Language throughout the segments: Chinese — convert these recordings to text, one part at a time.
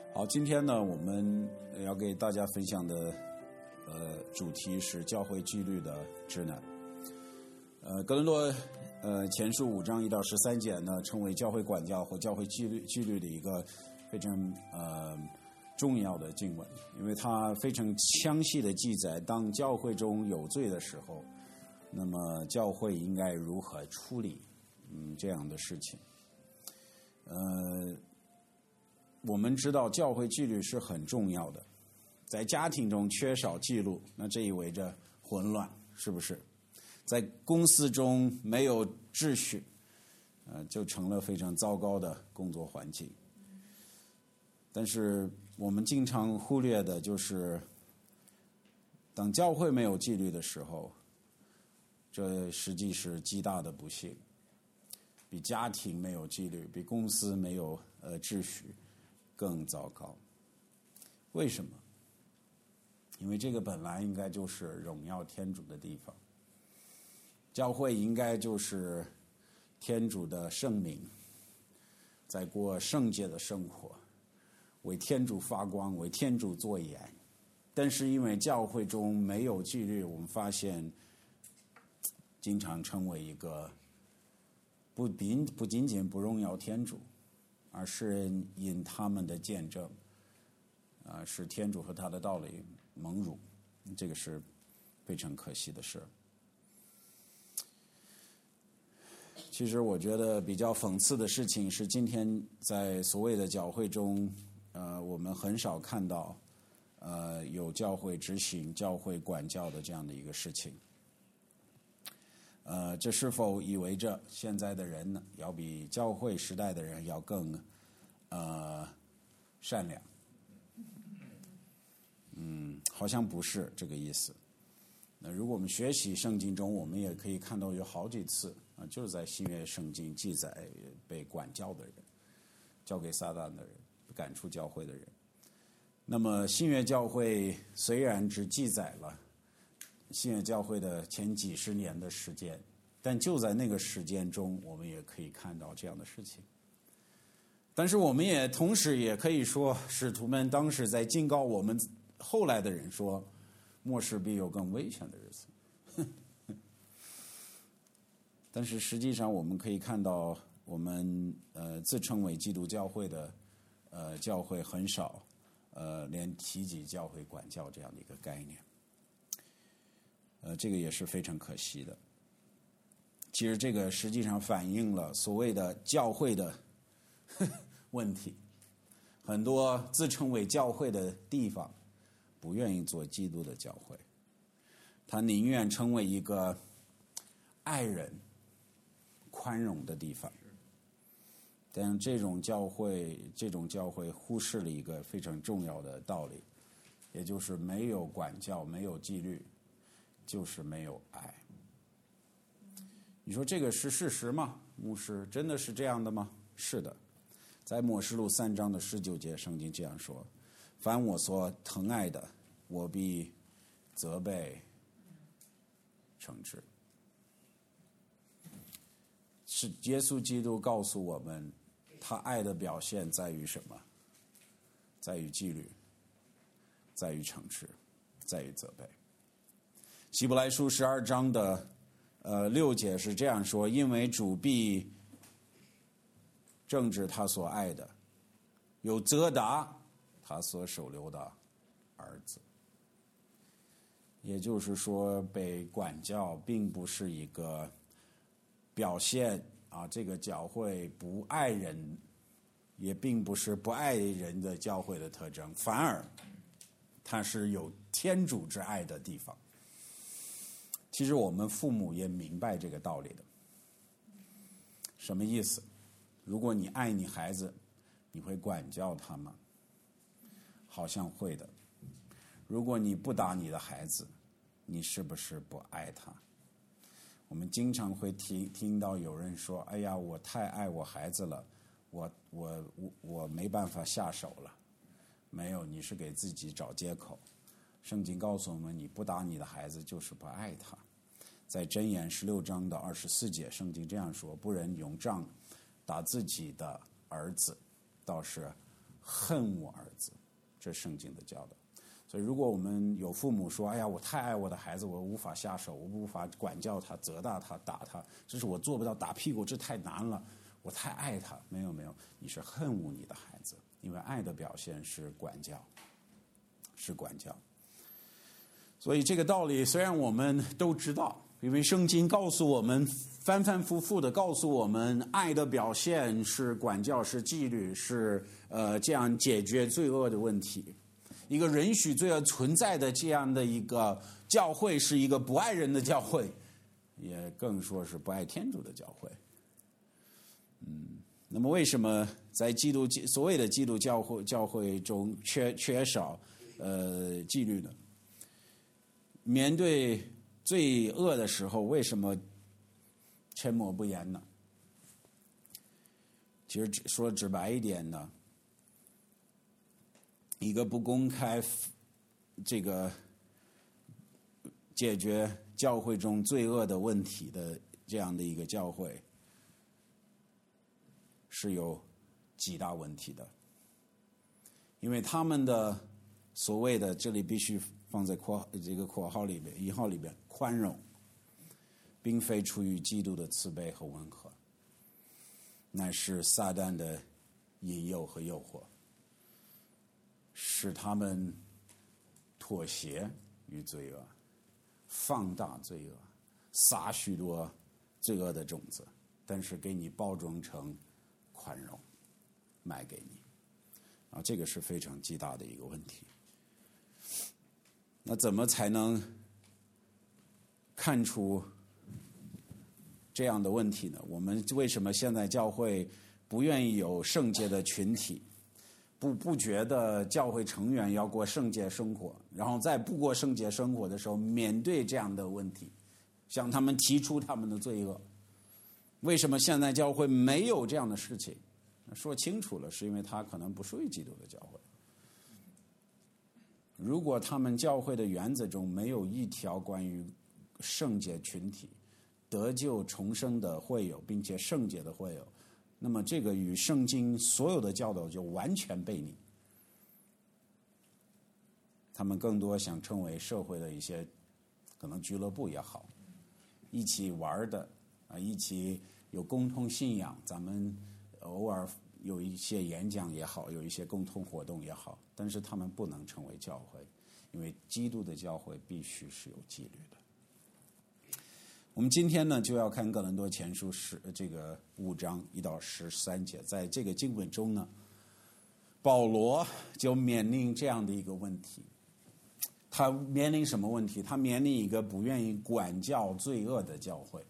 好，今天呢，我们要给大家分享的主题是教会纪律的指南。哥林多前书5章1到13节呢，称为教会管教或教会纪律的一个非常重要的经文，因为它非常详细的记载，当教会中有罪的时候，那么教会应该如何处理这样的事情。我们知道教会纪律是很重要的，在家庭中缺少记录，那这意味着混乱，是不是？在公司中没有秩序，就成了非常糟糕的工作环境。但是我们经常忽略的就是，当教会没有纪律的时候，这实际是极大的不幸，比家庭没有纪律，比公司没有秩序更糟糕。为什么？因为这个本来应该就是荣耀天主的地方，教会应该就是天主的圣民，在过圣洁的生活，为天主发光，为天主作盐。但是因为教会中没有纪律，我们发现经常成为一个不仅仅不荣耀天主，而是因他们的见证使天主和他的道理蒙辱，这个是非常可惜的事。其实我觉得比较讽刺的事情是，今天在所谓的教会中我们很少看到有教会执行教会管教的这样的一个事情。这是否意味着现在的人呢要比教会时代的人要更善良？好像不是这个意思。那如果我们学习圣经中，我们也可以看到有好几次就是在新约圣经记载被管教的人，交给撒旦的人，赶出教会的人。那么新约教会虽然只记载了新约教会的前几十年的时间，但就在那个时间中，我们也可以看到这样的事情。但是我们也同时也可以说，使徒们当时在警告我们后来的人说，末世必有更危险的日子。但是实际上我们可以看到，我们自称为基督教会的教会很少连提及教会管教这样的一个概念。这个也是非常可惜的。其实这个实际上反映了所谓的教会的问题。很多自称为教会的地方不愿意做基督的教会，他宁愿成为一个爱人宽容的地方。但这种教会忽视了一个非常重要的道理，也就是没有管教，没有纪律，就是没有爱。你说这个是事实吗？牧师，真的是这样的吗？是的，在默示录3章的19节，圣经这样说：凡我所疼爱的，我必责备惩治。是耶稣基督告诉我们，他爱的表现在于什么？在于纪律，在于惩治，在于责备。希伯来书12章的6节是这样说：因为主必正治他所爱的，有责打他所收留的儿子。也就是说，被管教并不是一个表现这个教会不爱人，也并不是不爱人的教会的特征，反而它是有天主之爱的地方。其实我们父母也明白这个道理的。什么意思？如果你爱你孩子，你会管教他吗？好像会的。如果你不打你的孩子，你是不是不爱他？我们经常会听到有人说：哎呀，我太爱我孩子了，我没办法下手了。没有，你是给自己找借口。圣经告诉我们，你不打你的孩子就是不爱他。在箴言16章的24节，圣经这样说：不人用杖打自己的儿子，倒是恨我儿子，这圣经的教导。所以如果我们有父母说，哎呀，我太爱我的孩子，我无法下手，我无法管教他、责打他、打他，这是我做不到，打屁股这太难了，我太爱他。没有，你是恨恶你的孩子，因为爱的表现是管教，是管教。所以这个道理虽然我们都知道，因为圣经告诉我们，反反复复的告诉我们，爱的表现是管教，是纪律，是这样解决罪恶的问题。一个允许罪恶存在的这样的一个教会，是一个不爱人的教会，也更说是不爱天主的教会。那么为什么在所谓的基督教会中缺少纪律呢？面对罪恶的时候，为什么沉默不言呢？其实说直白一点呢，一个不公开这个解决教会中罪恶的问题的这样的一个教会，是有几大问题的。因为他们的所谓的，这里必须放在这个括号里边、引号里边，宽容，并非出于基督的慈悲和温和，乃是撒旦的引诱和诱惑，使他们妥协于罪恶，放大罪恶，撒许多罪恶的种子，但是给你包装成宽容，卖给你。这个是非常极大的一个问题。那怎么才能看出这样的问题呢？我们为什么现在教会不愿意有圣洁的群体，不觉得教会成员要过圣洁生活，然后在不过圣洁生活的时候面对这样的问题，向他们提出他们的罪恶？为什么现在教会没有这样的事情？说清楚了，是因为他可能不属于基督的教会。如果他们教会的原则中没有一条关于圣洁群体、得救重生的会友，并且圣洁的会友，那么这个与圣经所有的教导就完全背逆。他们更多想成为社会的一些可能俱乐部也好，一起玩的一起有共同信仰，咱们偶尔有一些演讲也好，有一些共同活动也好，但是他们不能成为教会，因为基督的教会必须是有纪律的。我们今天呢就要看哥林多前书这个5章1到13节，在这个经文中呢，保罗就面临这样的一个问题。他面临什么问题？他面临一个不愿意管教罪恶的教会。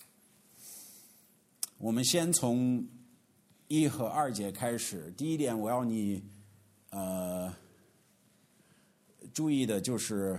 我们先从1和2节开始。第一点，我要你注意的就是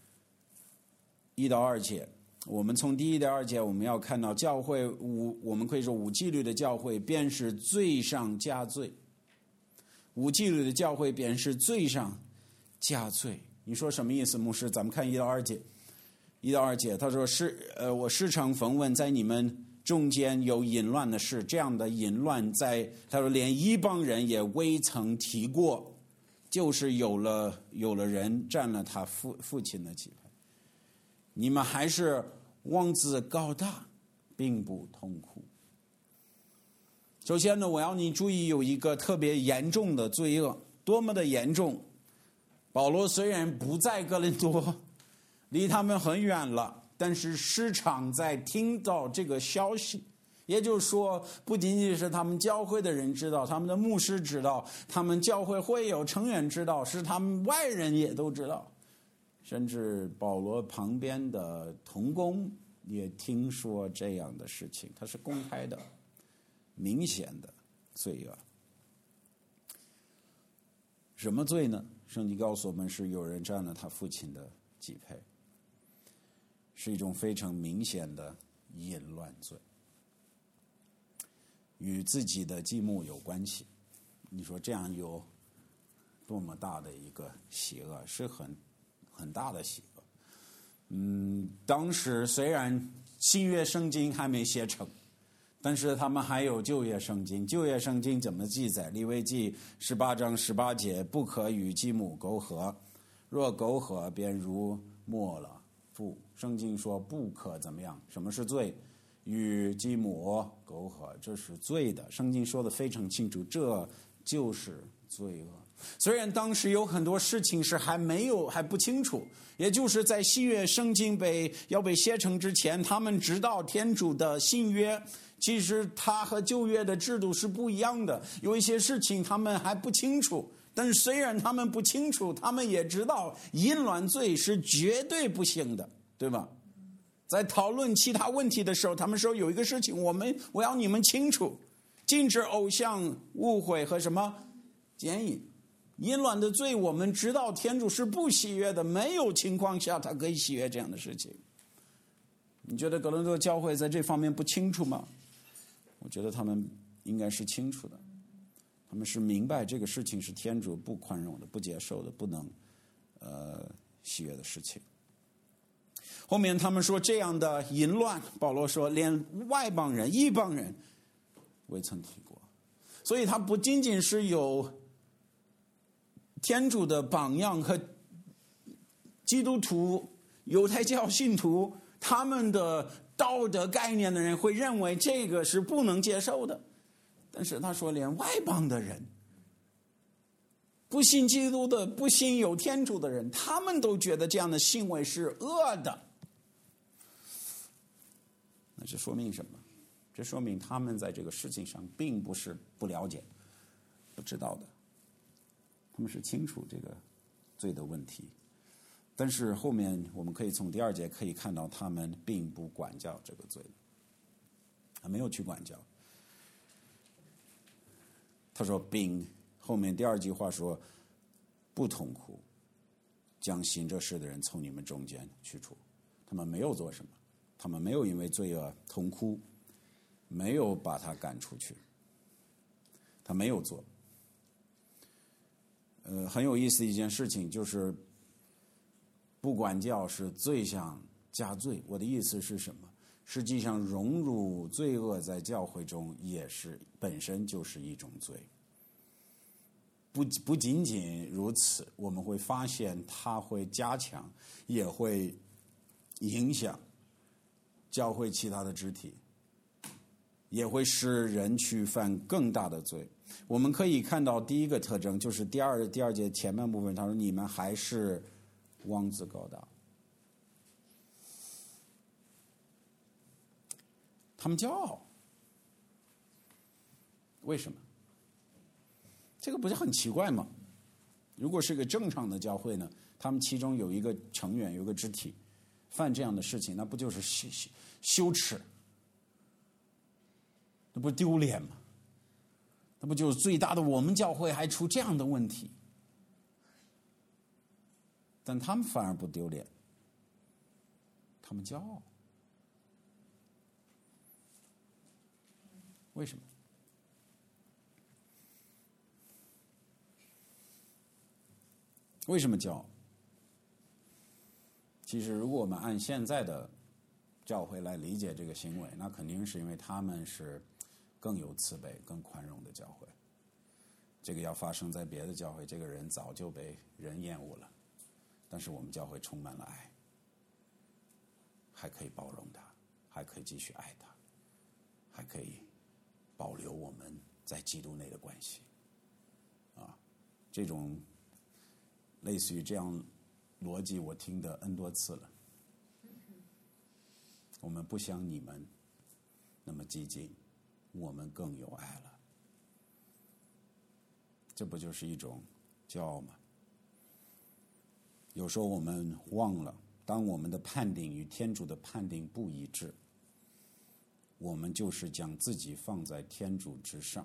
1到2节。我们从第1到2节，我们要看到教会我们可以说无纪律的教会便是罪上加罪，无纪律的教会便是罪上加罪。你说什么意思，牧师？咱们看1到2节。1到2节，他说我时常逢闻在你们中间有淫乱的事，这样的淫乱他说连异邦人也未曾提过，就是有了人占了他父亲的祭牌。你们还是妄自高大，并不痛苦。首先呢，我要你注意有一个特别严重的罪恶，多么的严重！保罗虽然不在哥林多，离他们很远了，但是时常在听到这个消息。也就是说，不仅仅是他们教会的人知道，他们的牧师知道，他们教会会有成员知道，是他们外人也都知道，甚至保罗旁边的同工也听说这样的事情。它是公开的、明显的罪恶。什么罪呢？圣经告诉我们是有人占了他父亲的祭牌，是一种非常明显的淫乱罪，与自己的祭目有关系。你说这样有多么大的一个邪恶，是很大的邪恶。当时虽然新约圣经还没写成， 但是他们还有旧约圣经，旧约圣经怎么记载？利未记18章18节，不可与继母苟合，若苟合，便如没了父。圣经说不可怎么样？什么是罪？与继母苟合，这是罪的。圣经说的非常清楚，这就是罪恶。虽然当时有很多事情是还不清楚，也就是在新约圣经要被写成之前，他们知道天主的新约其实它和旧约的制度是不一样的，有一些事情他们还不清楚。但是虽然他们不清楚，他们也知道淫乱罪是绝对不行的，对吧？在讨论其他问题的时候，他们说有一个事情我要你们清楚，禁止偶像、误会和什么奸淫。淫乱的罪我们知道天主是不喜悦的，没有情况下他可以喜悦这样的事情。你觉得哥林多教会在这方面不清楚吗？我觉得他们应该是清楚的，他们是明白这个事情是天主不宽容的、不接受的、不能喜悦的事情。后面他们说这样的淫乱，保罗说连外邦人、异邦人未曾提过，所以他不仅仅是有天主的榜样和基督徒、犹太教信徒他们的道德概念的人会认为这个是不能接受的，但是他说连外邦的人、不信基督的、不信有天主的人，他们都觉得这样的行为是恶的。那这说明什么？这说明他们在这个事情上并不是不了解、不知道的，他们是清楚这个罪的问题。但是后面我们可以从第2节可以看到，他们并不管教这个罪，他没有去管教。他说并后面第2句话说不痛哭，将行这事的人从你们中间去除。他们没有做什么，他们没有因为罪恶痛哭，没有把他赶出去，他没有做。很有意思的一件事情就是不管教是罪上加罪。我的意思是什么？实际上融入罪恶在教会中也是本身就是一种罪。不仅仅如此，我们会发现它会加强，也会影响教会其他的肢体，也会使人去犯更大的罪。我们可以看到第一个特征就是第二节前半部分，他说你们还是妄自高大。他们骄傲，为什么？这个不是很奇怪吗？如果是个正常的教会呢，他们其中有一个成员、有一个肢体犯这样的事情，那不就是羞耻？那不丢脸吗？那不就是最大的？我们教会还出这样的问题，但他们反而不丢脸，他们骄傲。为什么？为什么骄傲？其实如果我们按现在的教会来理解这个行为，那肯定是因为他们是更有慈悲、更宽容的教会。这个要发生在别的教会，这个人早就被人厌恶了。但是我们教会充满了爱，还可以包容他，还可以继续爱他，还可以保留我们在基督内的关系。这种类似于这样逻辑，我听得 N 多次了。我们不像你们那么激进，我们更有爱了。这不就是一种骄傲吗？有时候我们忘了，当我们的判定与天主的判定不一致，我们就是将自己放在天主之上，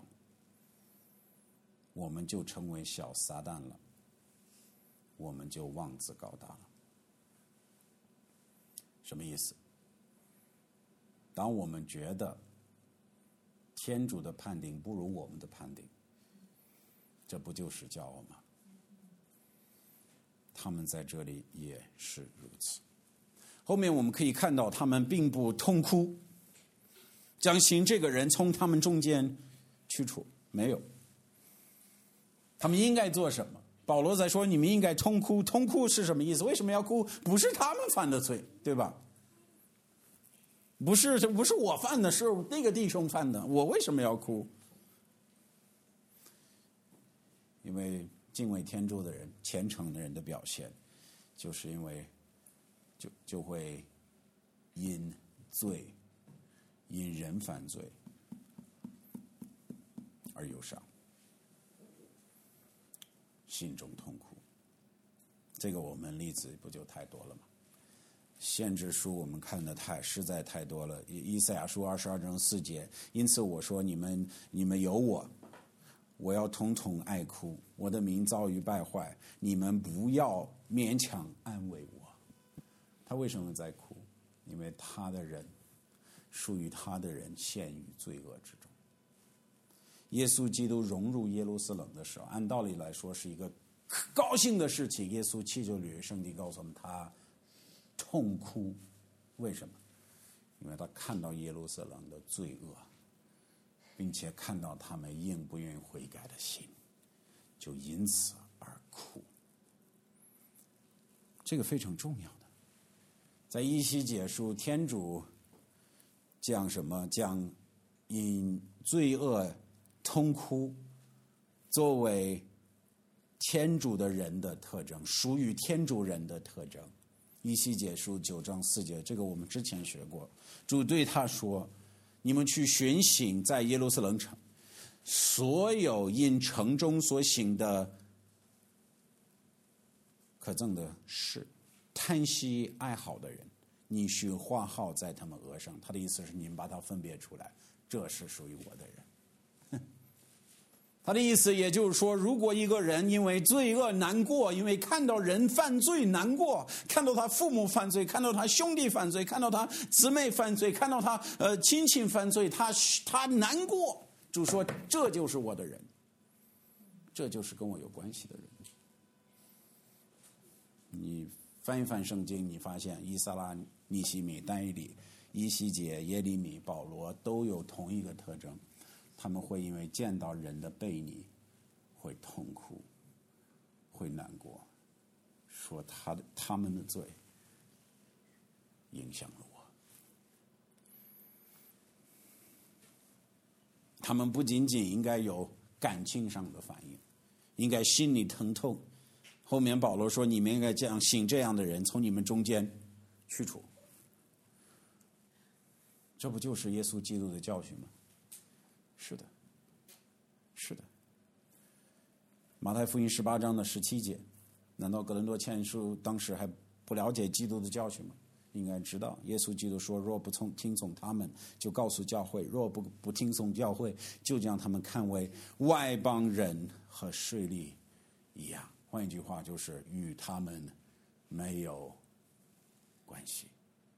我们就成为小撒旦了，我们就妄自高大了。什么意思？当我们觉得天主的判定不如我们的判定，这不就是骄傲吗？他们在这里也是如此。后面我们可以看到他们并不痛哭， 将行这个人从他们中间驱除？没有。他们应该做什么？保罗在说你们应该痛哭。痛哭是什么意思？为什么要哭？不是他们犯的罪，对吧？不是我犯的，是那个弟兄犯的，我为什么要哭？因为敬畏天主的人，虔诚的人的表现，就是因为就会因人犯罪而忧伤，心中痛苦。这个我们例子不就太多了吗？先知书我们看的实在太多了。以赛亚书22章4节，因此我说你们有我要统统爱哭，我的名遭于败坏，你们不要勉强安慰我。他为什么在哭？因为他的人，属于他的人陷于罪恶之中。耶稣基督融入耶路撒冷的时候，按道理来说是一个高兴的事情。耶稣气就履圣经告诉我们，他痛哭。为什么？因为他看到耶路撒冷的罪恶，并且看到他们应不愿意悔改的心，就因此而哭。这个非常重要的。在以西结书，天主讲什么？讲因罪恶痛哭作为天主的人的特征，属于天主人的特征。以西结书9章4节，这个我们之前学过。主对他说，你们去巡行在耶路撒冷城，所有因城中所行的可憎的事，叹息哀嚎的人，你需画号在他们额上。他的意思是你们把它分别出来，这是属于我的人。他的意思也就是说，如果一个人因为罪恶难过，因为看到人犯罪难过，看到他父母犯罪，看到他兄弟犯罪，看到他姊妹犯罪，看到他亲戚犯罪，他难过。主说这就是我的人，这就是跟我有关系的人。你翻一翻圣经，你发现以撒拉、尼西米、但以理、以西结、耶利米、保罗都有同一个特征。他们会因为见到人的悖逆，会痛哭，会难过，说他们的罪影响了我。他们不仅仅应该有感情上的反应，应该心里疼痛。后面保罗说，你们应该行这样的人从你们中间驱除。这不就是耶稣基督的教训吗？是的，是的。马太福音18章的17节，难道哥林多前书当时还不了解基督的教训吗？应该知道。耶稣基督说，若不听从他们，就告诉教会；若不听从教会，就将他们看为外邦人和税吏一样。换一句话，就是与他们没有关系。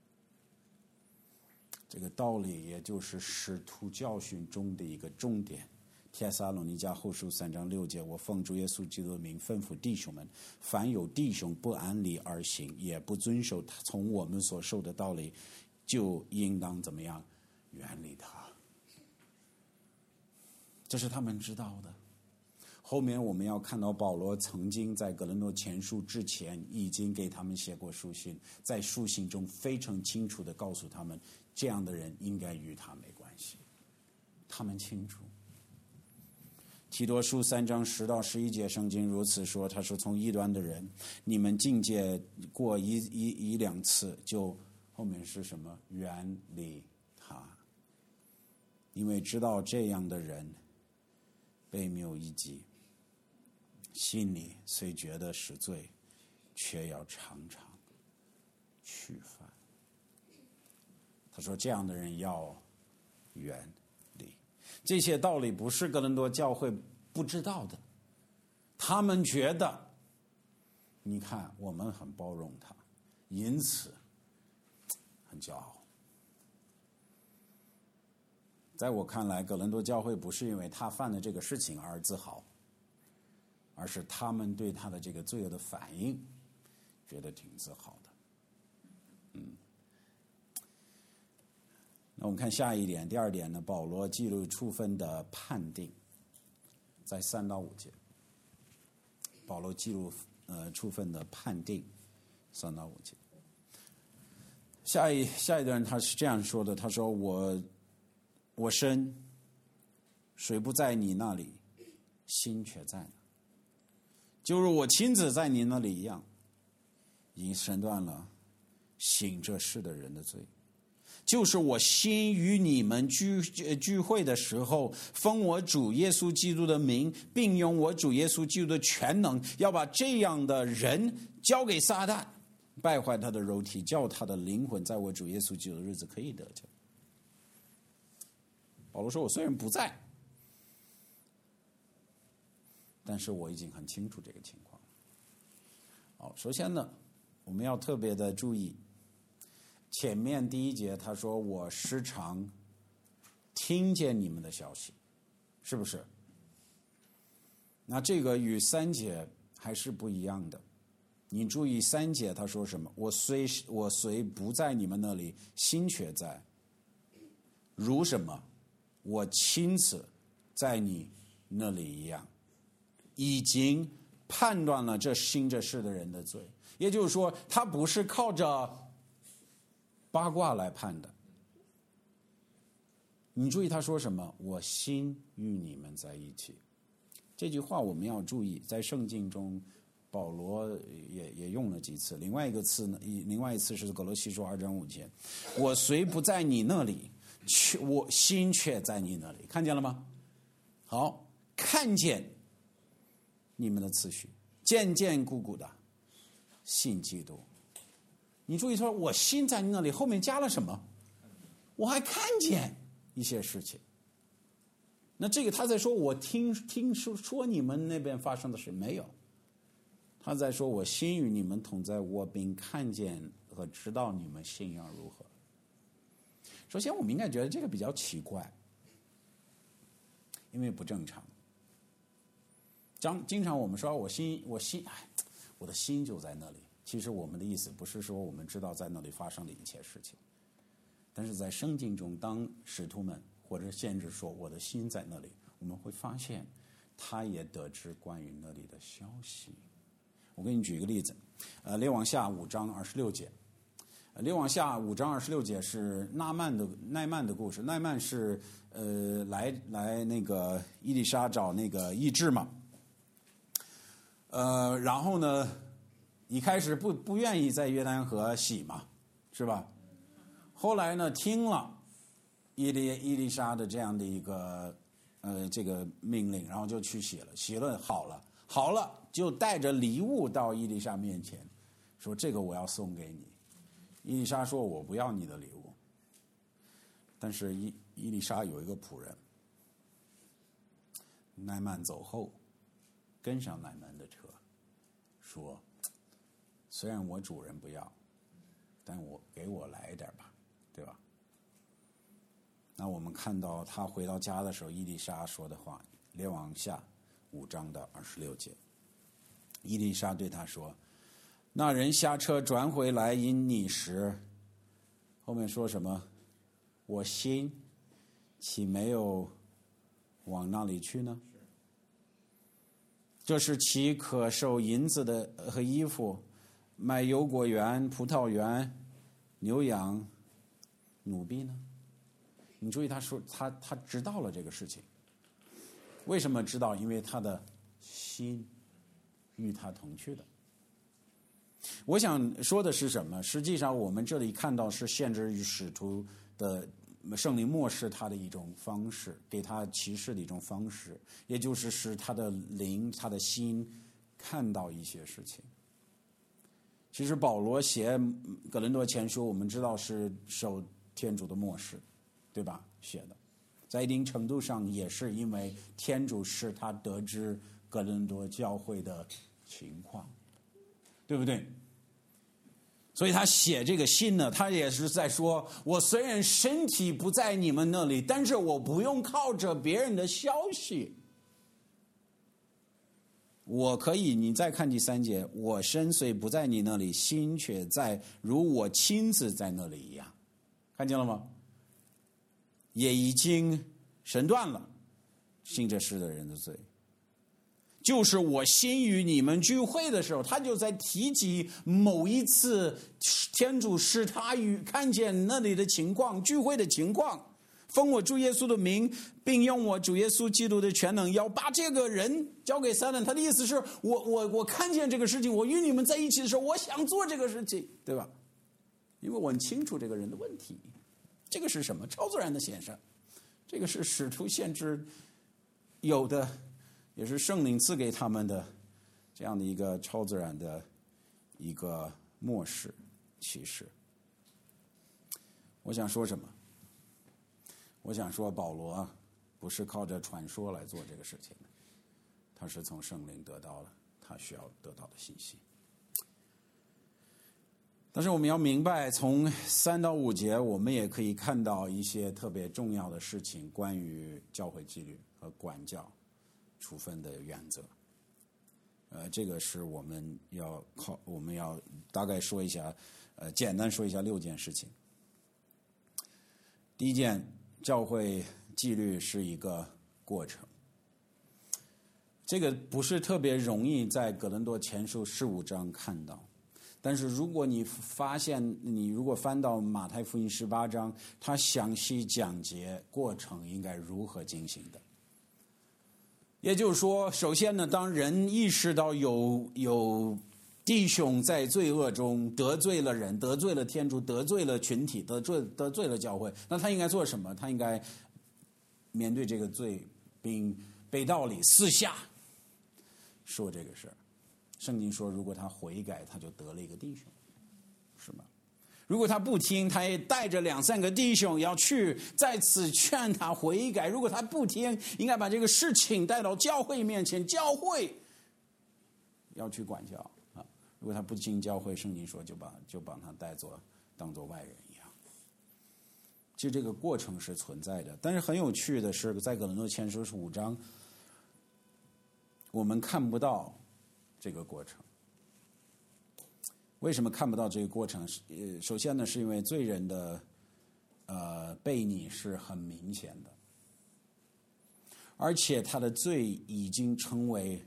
这个道理也就是使徒教训中的一个重点。帖撒罗尼迦后书3章6节，我奉主耶稣基督的名吩咐弟兄们，凡有弟兄不按理而行，也不遵守从我们所受的道理，就应当怎么样？远离他。这是他们知道的。后面我们要看到保罗曾经在哥林多前书之前已经给他们写过书信，在书信中非常清楚地告诉他们，这样的人应该与他没关系。他们清楚。提多书3章10到11节，圣经如此说，他说，从异端的人，你们境界过一两次，就后面是什么？远离他，因为知道这样的人悖谬一己，心里虽觉得是罪，却要常常去犯。他说这样的人要远离。这些道理不是哥林多教会不知道的，他们觉得你看我们很包容他，因此很骄傲。在我看来，哥林多教会不是因为他犯的这个事情而自豪，而是他们对他的这个罪恶的反应觉得挺自豪的。 那我们看下一点，第二点呢，保罗记录处分的判定，在3到5节。保罗记录处分的判定，3到5节。下一段他是这样说的，他说我身虽不在你那里，心却在那，就如我亲自在你那里一样，已经审断了行这事的人的罪。就是我心与你们聚会的时候，奉我主耶稣基督的名，并用我主耶稣基督的全能，要把这样的人交给撒旦，败坏他的肉体，叫他的灵魂在我主耶稣基督的日子可以得救。保罗说，我虽然不在，但是我已经很清楚这个情况。好，首先呢，我们要特别的注意前面第1节他说我时常听见你们的消息，是不是？那这个与3节还是不一样的。你注意3节他说什么？我虽不在你们那里，心却在，如什么？我亲自在你那里一样，已经判断了这行这事的人的罪。也就是说，他不是靠着八卦来判的。你注意他说什么？我心与你们在一起。这句话我们要注意，在圣经中保罗也用了几次。另外一次是哥罗西书2章5节，我虽不在你那里，我心却在你那里。看见了吗？好，看见你们的次序，渐渐固固的信基督。你注意说我心在你那里，后面加了什么？我还看见一些事情。那这个他在说我听说你们那边发生的事没有，他在说我心与你们同在，我并看见和知道你们信仰如何。首先我们应该觉得这个比较奇怪，因为不正常。经常我们说我的心就在那里，其实我们的意思不是说我们知道在那里发生的一切事情，但是在圣经中，当使徒们或者先知说我的心在那里，我们会发现他也得知关于那里的消息。我给你举一个例子，列王下5章26节。列王下5章26节是奈曼的故事。奈曼是来那个伊丽莎找那个医治嘛，然后呢，一开始不愿意在约旦河洗嘛，是吧？后来呢，听了伊丽莎的这样的一个这个命令，然后就去洗了，洗了好了，就带着礼物到伊丽莎面前，说这个我要送给你。伊丽莎说我不要你的礼物，但是伊丽莎有一个仆人，奈曼走后跟上奈曼的车，说虽然我主人不要，但给我来一点吧，对吧？那我们看到他回到家的时候，伊丽莎说的话，列王下5章的26节，伊丽莎对他说，那人下车转回来因你时，后面说什么？我心岂没有往那里去呢？这是岂可受银子的和衣服，买油果园、葡萄园、牛羊、奴婢呢？你注意他说他知道了这个事情。为什么知道？因为他的心与他同去的。我想说的是什么？实际上我们这里看到是限制于使徒的圣灵漠视他的一种方式，给他启示的一种方式，也就是使他的灵、他的心看到一些事情。其实保罗写哥林多前书，我们知道是受天主的漠视，对吧？写的，在一定程度上也是因为天主使他得知哥林多教会的情况，对不对？所以他写这个信呢，他也是在说，我虽然身体不在你们那里，但是我不用靠着别人的消息，我可以，你再看第3节，我身虽不在你那里，心却在，如我亲自在那里一样。看见了吗？ 也已经审断了信这事的人的罪。就是我先与你们聚会的时候，他就在提及某一次天主使他看见那里的情况，聚会的情况，奉我主耶稣的名，并用我主耶稣基督的全能，要把这个人交给撒旦。他的意思是我看见这个事情，我与你们在一起的时候，我想做这个事情，对吧？因为我很清楚这个人的问题。这个是什么？超自然的现象。这个是使徒先知有的，也是圣灵赐给他们的这样的一个超自然的一个默示启示。我想说什么？我想说保罗不是靠着传说来做这个事情的，他是从圣灵得到了他需要得到的信息。但是我们要明白，从3到5节我们也可以看到一些特别重要的事情，关于教会纪律和管教处分的原则。这个是我们要大概说一下，简单说一下6件事情。第一件，教会纪律是一个过程。这个不是特别容易在哥林多前书15章看到。但是如果你如果翻到马太福音18章，他详细讲解过程应该如何进行的。也就是说，首先呢，当人意识到有弟兄在罪恶中得罪了人，得罪了天主，得罪了群体，得罪了教会，那他应该做什么？他应该面对这个罪，并背道理，私下说这个事儿。圣经说，如果他悔改，他就得了一个弟兄，是吗？如果他不听，他也带着2、3个弟兄要去再次劝他悔改。如果他不听，应该把这个事情带到教会面前，教会要去管教啊。如果他不进教会，圣经说就把他当作外人一样。其实这个过程是存在的，但是很有趣的是，在哥林多前书15章，我们看不到这个过程。为什么看不到这个过程？首先呢，是因为罪人的悖逆是很明显的，而且他的罪已经成为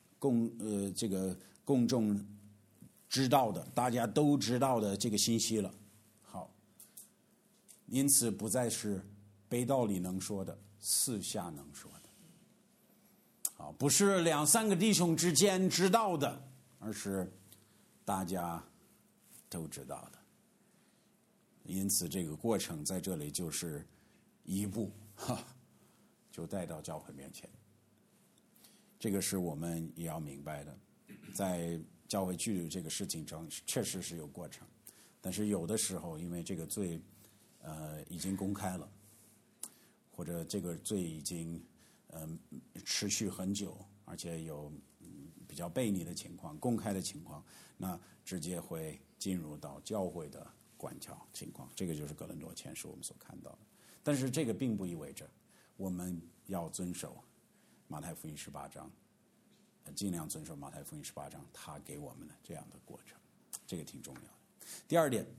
公众知道的，大家都知道的这个信息了。好，因此不再是背道理能说的，私下能说的。好，不是2、3个弟兄之间知道的，而是大家都知道的。因此这个过程在这里就是一步就带到教会面前。这个是我们也要明白的，在教会纪律这个事情中确实是有过程，但是有的时候因为这个罪已经公开了，或者这个罪已经持续很久，而且有比较悖逆的情况，公开的情况，那直接会进入到教会的管教情况。这个就是哥林多前书我们所看到的。但是这个并不意味着我们要遵守马太福音18章，尽量遵守马太福音18章他给我们的这样的过程，这个挺重要的。第二点，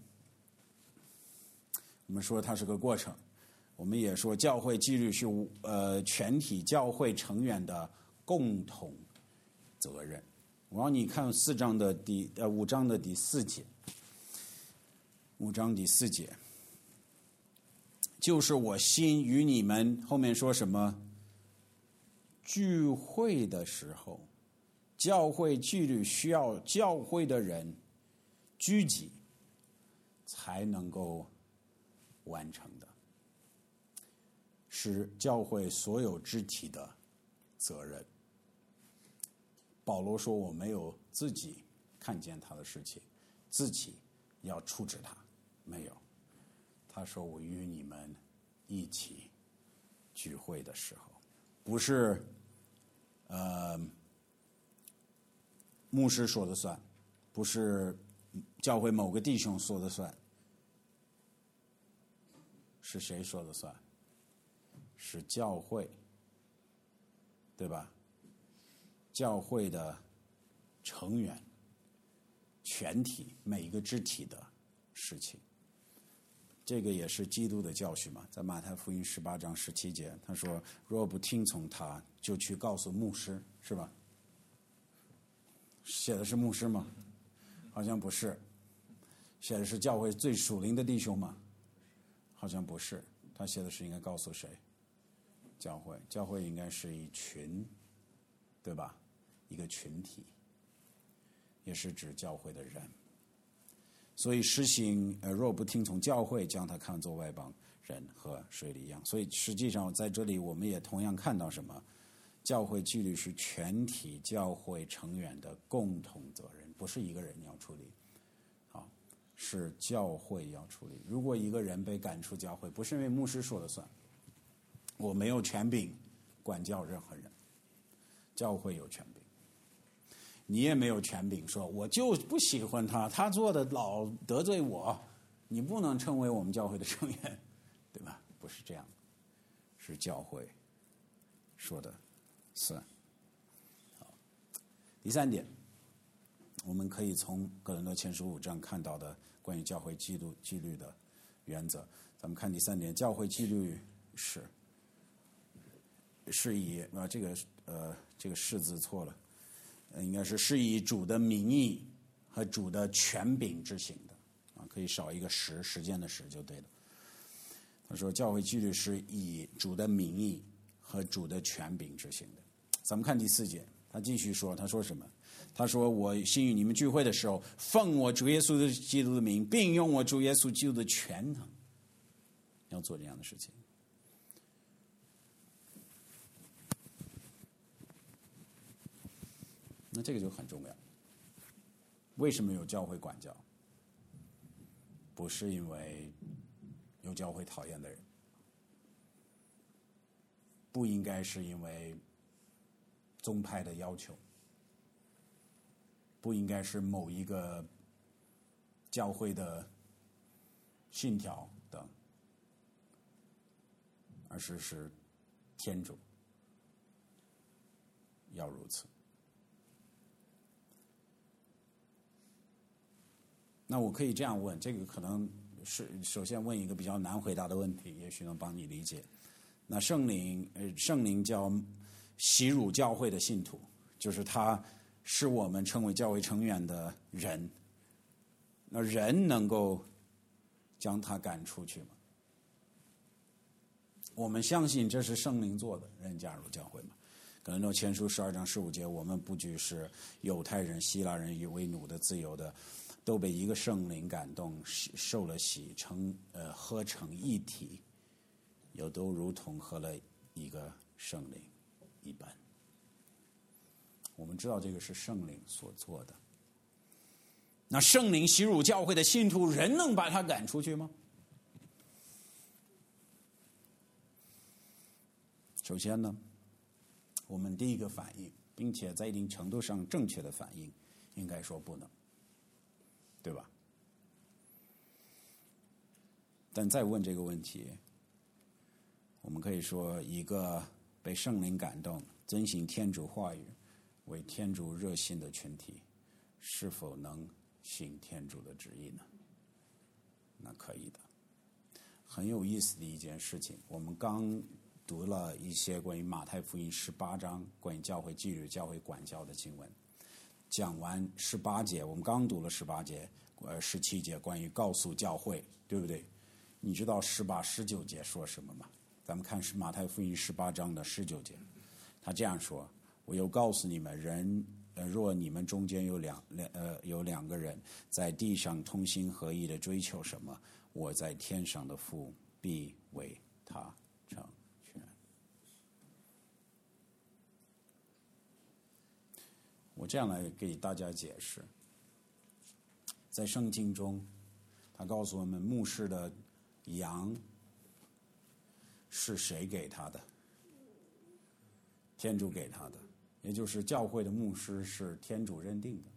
我们说它是个过程，我们也说教会纪律是全体教会成员的共同责任。我让你看5章的第4节，5章第4节，就是我心与你们，后面说什么？聚会的时候，教会纪律需要教会的人聚集才能够完成的，是教会所有肢体的责任。保罗说，我没有自己看见他的事情，自己要处置他，没有。他说，我与你们一起聚会的时候，不是牧师说的算，不是教会某个弟兄说的算，是谁说的算？是教会，对吧？教会的成员，全体每一个肢体的事情。 这个也是基督的教训嘛，在马太福音18章17节，他说：“若不听从他，就去告诉牧师，是吧？”写的是牧师吗？好像不是。写的是教会最属灵的弟兄吗？好像不是。他写的是应该告诉谁？教会。教会应该是一群，对吧？一个群体，也是指教会的人。所以施行若不听从教会，将他看作外邦人和税吏一样。所以实际上在这里我们也同样看到什么？教会纪律是全体教会成员的共同责任，不是一个人要处理，是教会要处理。如果一个人被赶出教会，不是因为牧师说了算，我没有权柄管教任何人，教会有权柄。你也没有权柄说我就不喜欢他，他做的老得罪我，你不能成为我们教会的成员，对吧？不是这样，是教会说的算。好，第三点，我们可以从哥林多前书5章看到的关于教会纪律的原则。咱们看第三点，教会纪律是以这个是字错了，应该是以主的名义和主的权柄执行的，可以少一个时间的时就对了。他说教会纪律是以主的名义和主的权柄执行的。咱们看第4节，他继续说，他说什么？他说我信与你们聚会的时候，奉我主耶稣基督的名，并用我主耶稣基督的权能，要做这样的事情。那这个就很重要。为什么有教会管教？不是因为有教会讨厌的人，不应该是因为宗派的要求，不应该是某一个教会的信条等，而是天主要如此。那我可以这样问，这个可能是首先问一个比较难回答的问题，也许能帮你理解。那圣灵叫洗乳教会的信徒，就是他是我们称为教会成员的人，那人能够将他赶出去吗？我们相信这是圣灵做的，人加入教会嘛。哥林多前书12章15节，我们不拘是犹太人、希腊人、以为奴的、自由的，都被一个圣灵感动，受了洗，合成一体，又都如同喝了一个圣灵一般。我们知道这个是圣灵所做的。那圣灵洗乳教会的信徒，人能把他赶出去吗？首先呢，我们第一个反应，并且在一定程度上正确的反应，应该说不能，对吧？但再问这个问题，我们可以说，一个被圣灵感动、遵行天主话语、为天主热心的群体，是否能行天主的旨意呢？那可以的。很有意思的一件事情，我们刚读了一些关于马太福音18章关于教会纪律、教会管教的经文。讲完18节，我们刚读了18节，17节关于告诉教会，对不对？你知道18、19节说什么吗？咱们看是马太福音18章的19节，他这样说：我又告诉你们，若你们中间有两个人在地上同心合意的追求什么，我在天上的父必为他成全。我这样来给大家解释，在圣经中，他告诉我们，牧师的羊是谁给他的？天主给他的，也就是教会的牧师是天主认定的。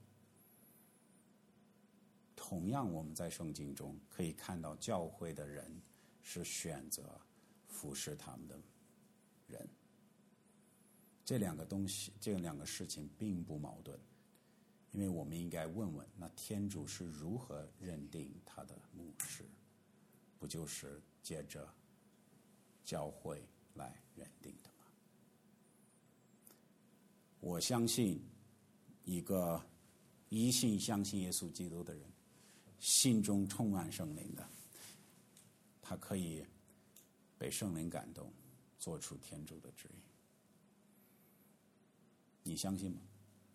同样，我们在圣经中可以看到，教会的人是选择服侍他们的人。这两个事情并不矛盾，因为我们应该问问，那天主是如何认定他的牧师？ 不就是借着教会来认定的吗？我相信一个一心相信耶稣基督的人，心中充满圣灵的，他可以被圣灵感动，做出天主的旨意。你相信吗？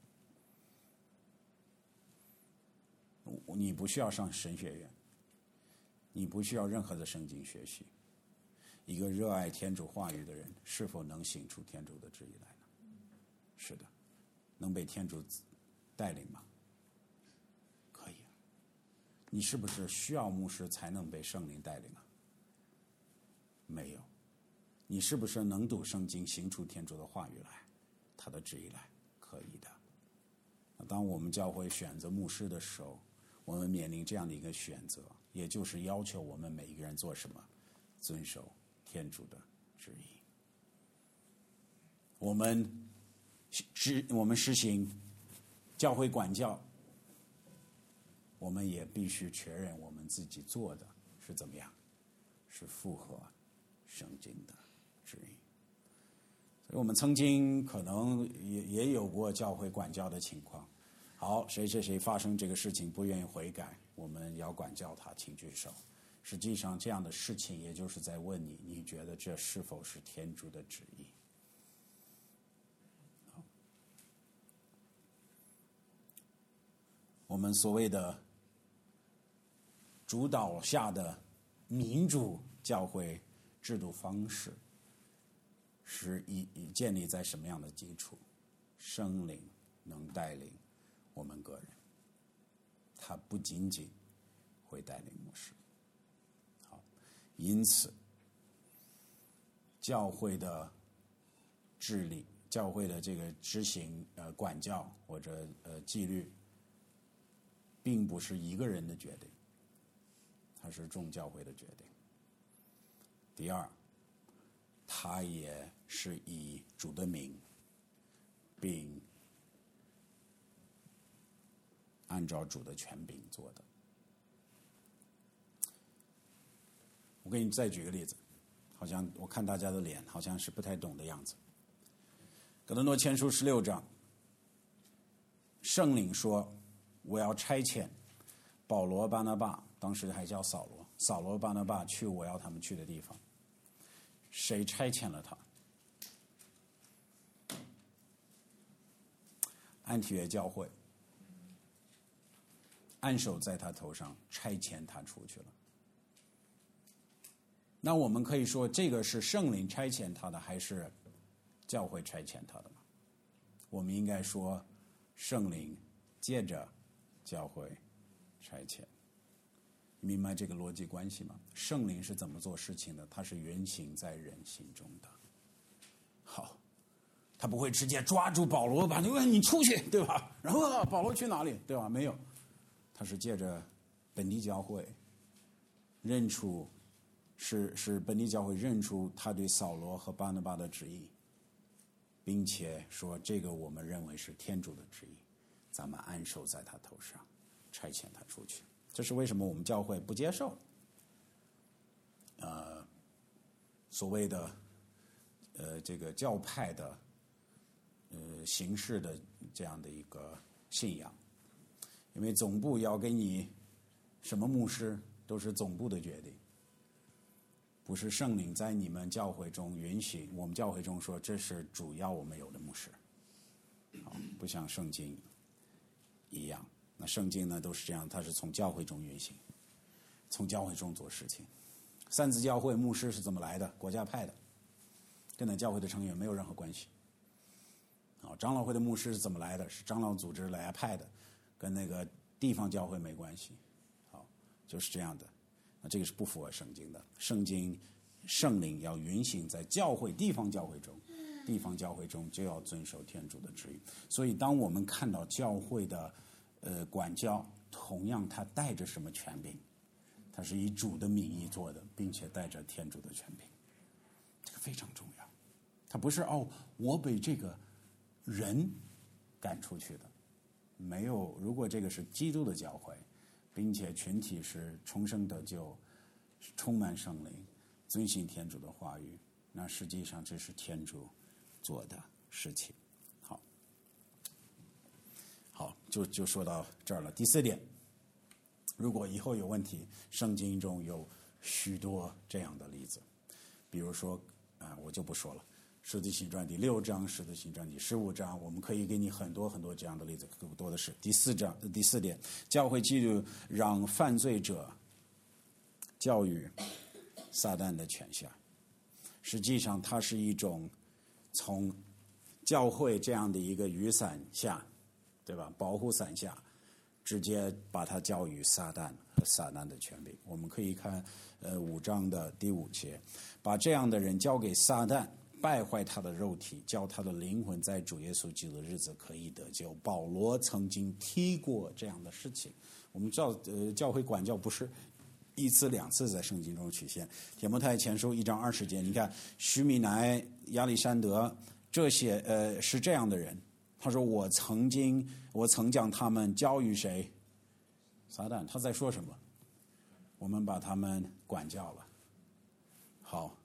你不需要上神学院，你不需要任何的圣经学习。一个热爱天主话语的人，是否能行出天主的旨意来呢？是的。能被天主带领吗？可以。你是不是需要牧师才能被圣灵带领啊？没有。你是不是能读圣经，行出天主的话语来，他的旨意来？可以的。当我们教会选择牧师的时候，我们面临这样的一个选择，也就是要求我们每一个人做什么？遵守天主的旨意。我们实行教会管教，我们也必须确认我们自己做的是怎么样，是符合圣经的旨意。所以我们曾经可能也有过教会管教的情况。好，谁发生这个事情不愿意悔改，我们要管教他，请举手。实际上这样的事情也就是在问你，你觉得这是否是天主的旨意？我们所谓的主导下的民主教会制度方式，是以建立在什么样的基础？圣灵能带领我们个人，他不仅仅会带领牧师。好，因此教会的治理，教会的这个执行管教或者纪律，并不是一个人的决定，它是众教会的决定。第二，它也是以主的名，并按照主的权柄做的。我给你再举个例子，好像我看大家的脸好像是不太懂的样子。哥林多前书16章，圣灵说我要差遣保罗巴拿巴，当时还叫扫罗巴拿巴去我要他们去的地方。谁差遣了他？安提约教会按手在他头上，差遣他出去了。那我们可以说这个是圣灵差遣他的，还是教会差遣他的吗？我们应该说圣灵借着教会差遣。明白这个逻辑关系吗？圣灵是怎么做事情的？它是运行在人心中的。好，他不会直接抓住保罗把你出去，对吧？然后保罗去哪里，对吧？没有，他是借着本地教会认出，是本地教会认出他对扫罗和巴拿巴的旨意，并且说这个我们认为是天主的旨意，咱们安守在他头上，差遣他出去。这是为什么我们教会不接受所谓的这个教派的形式的这样的一个信仰。因为总部要给你什么牧师都是总部的决定，不是圣灵在你们教会中允许。我们教会中说这是主要我们有的牧师，不像圣经一样。那圣经呢都是这样，它是从教会中运行，从教会中做事情。三自教会牧师是怎么来的？国家派的，跟那教会的成员没有任何关系。长老会的牧师是怎么来的？是长老组织来派的，跟那个地方教会没关系。好，就是这样的。那这个是不符合圣经的。圣经圣灵要运行在教会地方教会中，地方教会中就要遵守天主的旨意。所以当我们看到教会的管教，同样它带着什么权柄？它是以主的名义做的，并且带着天主的权柄，这个非常重要。它不是我被这个人赶出去的，没有。如果这个是基督的教会，并且群体是重生得救， 充满圣灵，遵行天主的话语，那实际上这是天主做的事情。好，就说到这儿了。第4点，如果以后有问题，圣经中有许多这样的例子，比如说我就不说了，使徒行传第6章，使徒行传第15章，我们可以给你很多很多这样的例子，更多的是。第4点，教会纪律让犯罪者教育撒旦的权下，实际上它是一种从教会这样的一个雨伞下，对吧？保护伞下，直接把它交予撒旦和撒旦的权柄。我们可以看5章的第5节，把这样的人交给撒旦，败坏他的肉体，叫他的灵魂在主耶稣基督的日子可以得救。保罗曾经提过这样的事情。我们知道教会管教不是1次2次在圣经中曲线。提摩太前书1章20节，你看须弥乃、亚历山德这些是这样的人。他说我曾将他们交于谁？撒旦。他在说什么？我们把他们管教了。好，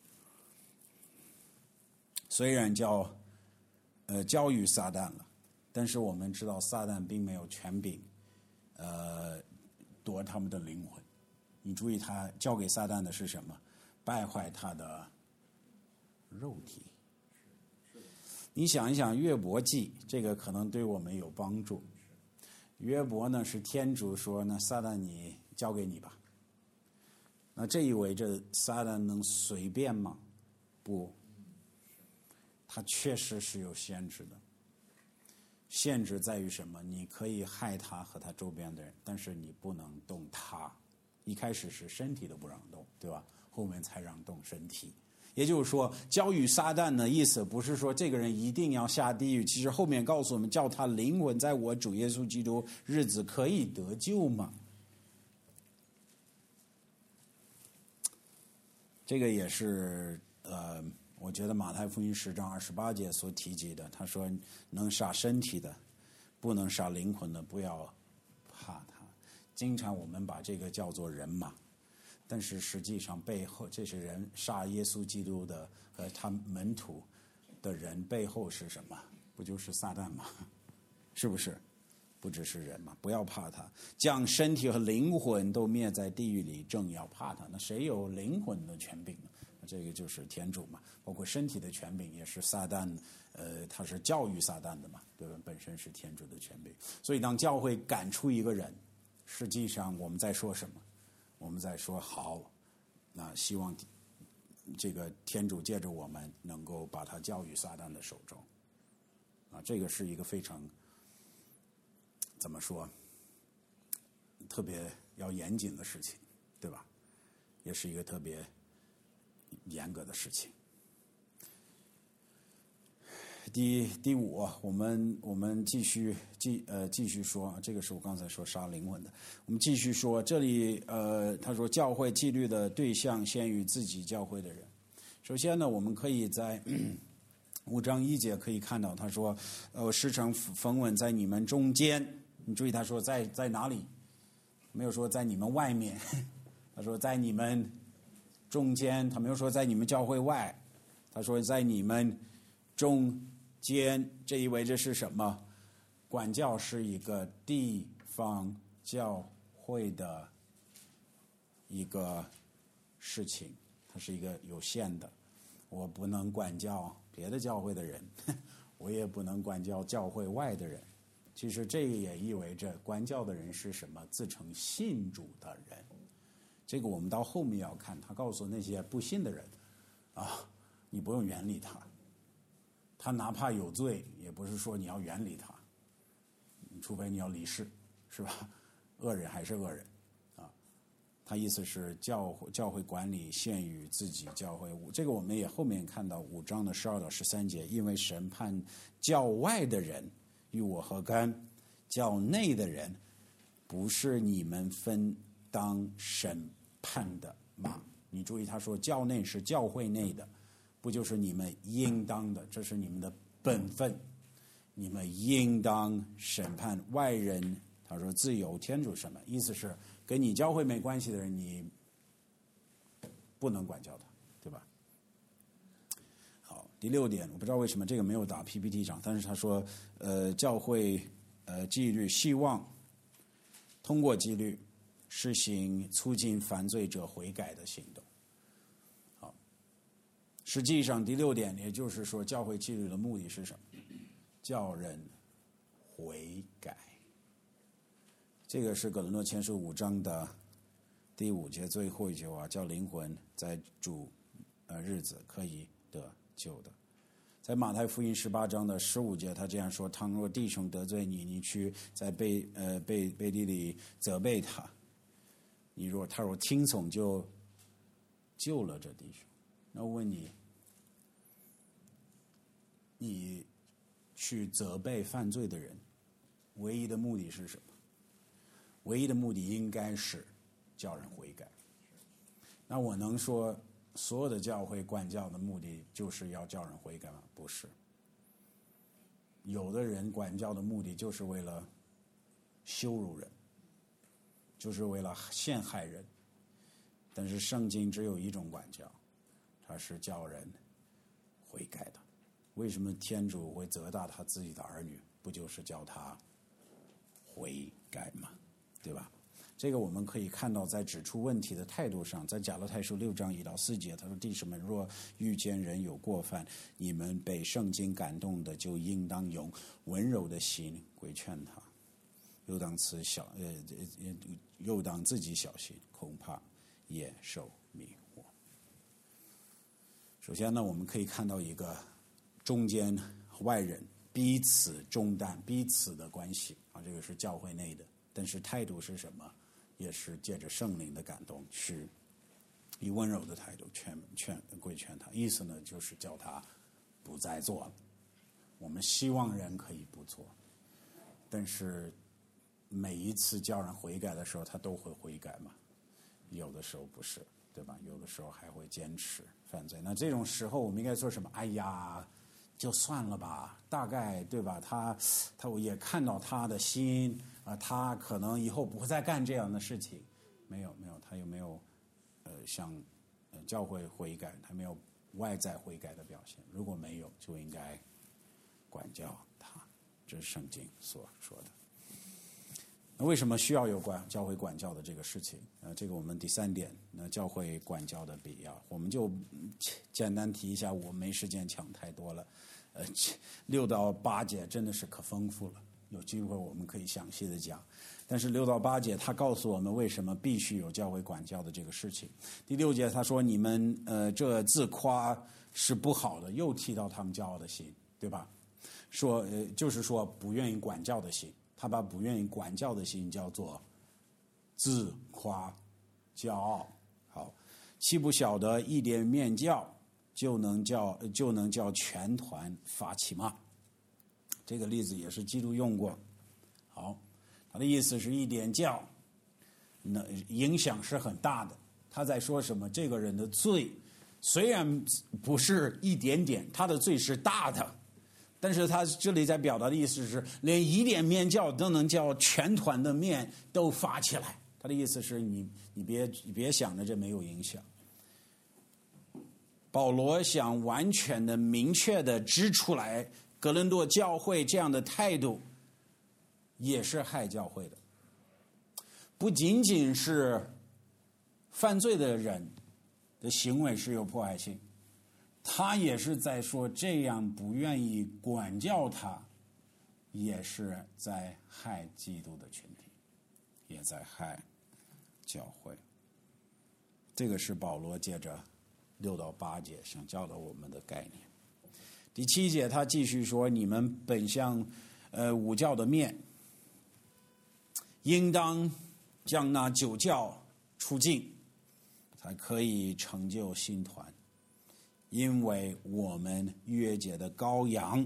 虽然交于撒旦了，但是我们知道撒旦并没有权柄夺他们的灵魂。你注意他交给撒旦的是什么？败坏他的肉体。你想一想约伯记，这个可能对我们有帮助。约伯呢是天主说呢，撒旦你交给你吧。那这意味着撒旦能随便吗？不，他确实是有限制的。限制在于什么？你可以害他和他周边的人，但是你不能动他。一开始是身体都不让动，对吧？后面才让动身体。也就是说，交予撒旦的意思不是说这个人一定要下地狱，其实后面告诉我们，叫他灵魂在我主耶稣基督日子可以得救嘛。这个也是我觉得马太福音10章28节所提及的。他说，能杀身体的，不能杀灵魂的，不要怕他。经常我们把这个叫做人嘛。但是实际上背后这些人杀耶稣基督的和他门徒的人背后是什么？不就是撒旦吗？是不是？不只是人嘛，不要怕他，将身体和灵魂都灭在地狱里，正要怕他。那谁有灵魂的权柄呢？这个就是天主嘛。包括身体的权柄也是撒旦，他是教育撒旦的嘛，对吧？本身是天主的权柄。所以当教会赶出一个人，实际上我们在说什么？我们在说好，那希望这个天主借着我们能够把他交于撒旦的手中。这个是一个非常怎么说，特别要严谨的事情，对吧？也是一个特别严格的事情。第5，我们继续说，这个是我刚才说杀灵魂的。我们继续说，这里他说教会纪律的对象先于自己教会的人。首先呢，我们可以在5章1节可以看到，他说师承冯稳在你们中间。你注意他说在哪里，没有说在你们外面，他说在你们中间，他没有说在你们教会外，他说在你们中间。这意味着是什么？管教是一个地方教会的一个事情，它是一个有限的。我不能管教别的教会的人，我也不能管教教会外的人。其实这个也意味着管教的人是什么？自称信主的人。这个我们到后面要看，他告诉那些不信的人你不用远离他，他哪怕有罪，也不是说你要远离他，除非你要离世，是吧？恶人还是恶人他意思是教会管理限于自己教会。这个我们也后面看到5章的12到13节，因为审判教外的人与我何干？教内的人不是你们分当审判的吗？你注意他说教内是教会内的，不就是你们应当的，这是你们的本分，你们应当审判外人。他说自有天主什么意思？是跟你教会没关系的人，你不能管教他，对吧？好，第6点，我不知道为什么这个没有打 PPT 上，但是他说，教会纪律希望通过纪律实行促进犯罪者悔改的行动。好，实际上第6点，也就是说，教会纪律的目的是什么？叫人悔改。这个是哥林多前书5章的第5节最后一句话，叫灵魂在主日子可以得救的。在马太福音18章的15节，他这样说：倘若弟兄得罪你，你去在背地里责备他，他若听从，就救了这弟兄。那我问你，你去责备犯罪的人，唯一的目的是什么？唯一的目的应该是叫人悔改。那我能说所有的教会管教的目的就是要叫人悔改吗？不是。有的人管教的目的就是为了羞辱人，就是为了陷害人。但是圣经只有一种管教，它是叫人悔改的。为什么天主会责打他自己的儿女？不就是叫他悔改吗？对吧？这个我们可以看到在指出问题的态度上，在加拉太书6章1到4节，他说：弟兄们，若遇见人有过犯，你们被圣经感动的，就应当用温柔的心规劝他，又当自己小心，恐怕也受迷惑。首先呢，我们可以看到一个中间外人彼此中担彼此的关系啊，这个是教会内的。但是态度是什么？也是借着圣灵的感动，去以温柔的态度规劝他。意思呢，就是叫他不再做了。我们希望人可以不做，但是每一次叫人悔改的时候，他都会悔改吗？有的时候不是，对吧？有的时候还会坚持犯罪。那这种时候，我们应该做什么？哎呀，就算了吧，大概对吧？他也看到他的心啊，他可能以后不会再干这样的事情。没有，他有没有向教会悔改？他没有外在悔改的表现。如果没有，就应该管教他。这是圣经所说的。那为什么需要有教会管教的这个事情？这个我们第3点，教会管教的必要，我们就简单提一下，我没时间讲太多了。6到8节真的是可丰富了，有机会我们可以详细的讲。但是6到8节他告诉我们为什么必须有教会管教的这个事情。第6节他说你们这自夸是不好的，又提到他们骄傲的心，对吧？说就是说不愿意管教的心，他把不愿意管教的心叫做自夸骄傲。好，岂不晓得一点面教就能叫全团发起骂？这个例子也是基督用过。好，他的意思是一点教，那影响是很大的。他在说什么？这个人的罪虽然不是一点点，他的罪是大的，但是他这里在表达的意思是，连一点面教都能叫全团的面都发起来。他的意思是你别想着这没有影响。保罗想完全的明确的指出来，哥林多教会这样的态度也是害教会的。不仅仅是犯罪的人的行为是有迫害性，他也是在说这样不愿意管教他，也是在害基督的群体，也在害教会。这个是保罗借着6到8节想教导我们的概念。第7节他继续说，你们本像五教的面，应当将那9教除尽，才可以成就新团。因为我们约节的羔羊